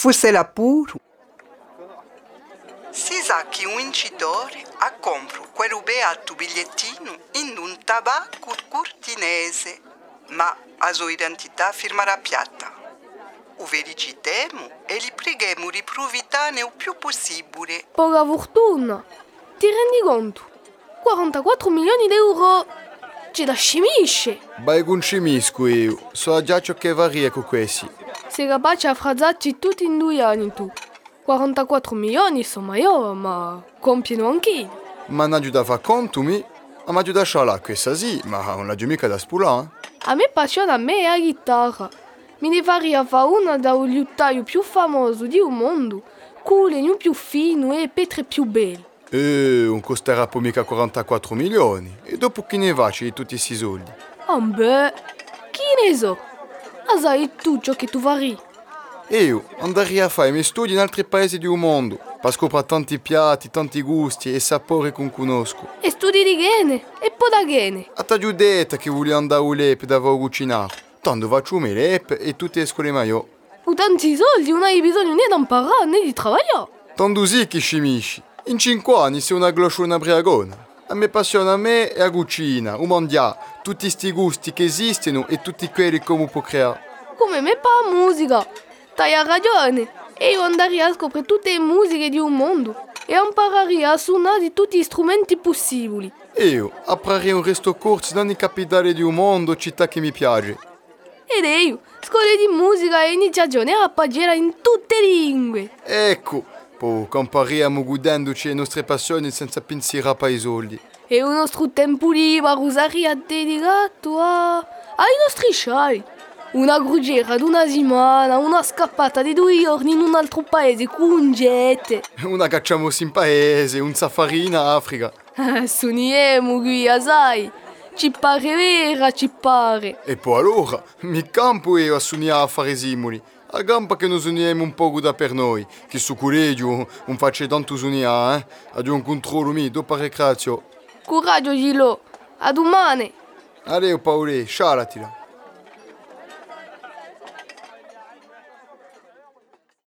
Fosse puro. Si sa che un vincitore ha comprato quel beato bigliettino in un tabacco cortinese, ma la sua identità firmerà piatta. O verigitemo e li preghiamo di approfittare il più possibile. Poca fortuna. Ti rendi conto? 44 milioni di euro. Ci da scimisce. Beh, non scimisco io. So già ciò che varia con questi. Sei capace a frazzarci tutti in 2 anni tu. 44 milioni sono io, ma compiono anch'io. Ma non aiuta a fare conto, mi? Ma aiuta a scialare questa sì, ma non l'ha già mica da spulare. A me appassiona la chitarra. Mi ne faria fare una da un liutaio più famoso di un mondo, con legno più fino e pietre più belle. Non costerà poi mica 44 milioni. E dopo chi ne va di tutti questi soldi? Ah beh, chi ne so? A sai tu ciò che tu fari. Io andrei a fare i miei studi in altri paesi del mondo, per scoprire tanti piatti, tanti gusti e sapori che non conosco. E studi di gene, e poi da gene. A te giù detta che voglio andare a lep da cucinare. Tanto faccio me lep e tutte le scuole maio. Con tanti soldi non hai bisogno né di imparare né di lavorare. Tanto sì che scimisci. In 5 anni sei una glosciona briagona. A me passiona a me e a cucina, un mondiale, tutti sti gusti che esistono e tutti quelli che uno può creare. Come me fa la musica. T'hai ragione. E io andrei a scoprire tutte le musiche di un mondo e imparerei a suonare di tutti gli strumenti possibili. Io aprirei un resto corso in ogni capitale del mondo, città che mi piace. Ed io, scuole di musica e iniziazione a pagare in tutte le lingue. Ecco, poi compariamo godendoci le nostre passioni senza pensare ai soldi. E il nostro tempo libero usaria dedicato ai nostri sciai. Una crociera d'una settimana, una scappata di 2 giorni in un altro paese con jet. Una cacciamo in paese, un safari in Africa. Sogniamo qui, sai. Ci pare vera, ci pare. E poi allora, mi campo io a sognare a fare simuli. A gamba che noi sogniamo un po' da per noi. Che su collegio non faccio tanto sognare, Ad un controllo mi dopo recreazione. Coraggio, Gilo. A domani. Addio Paolo, scialatela.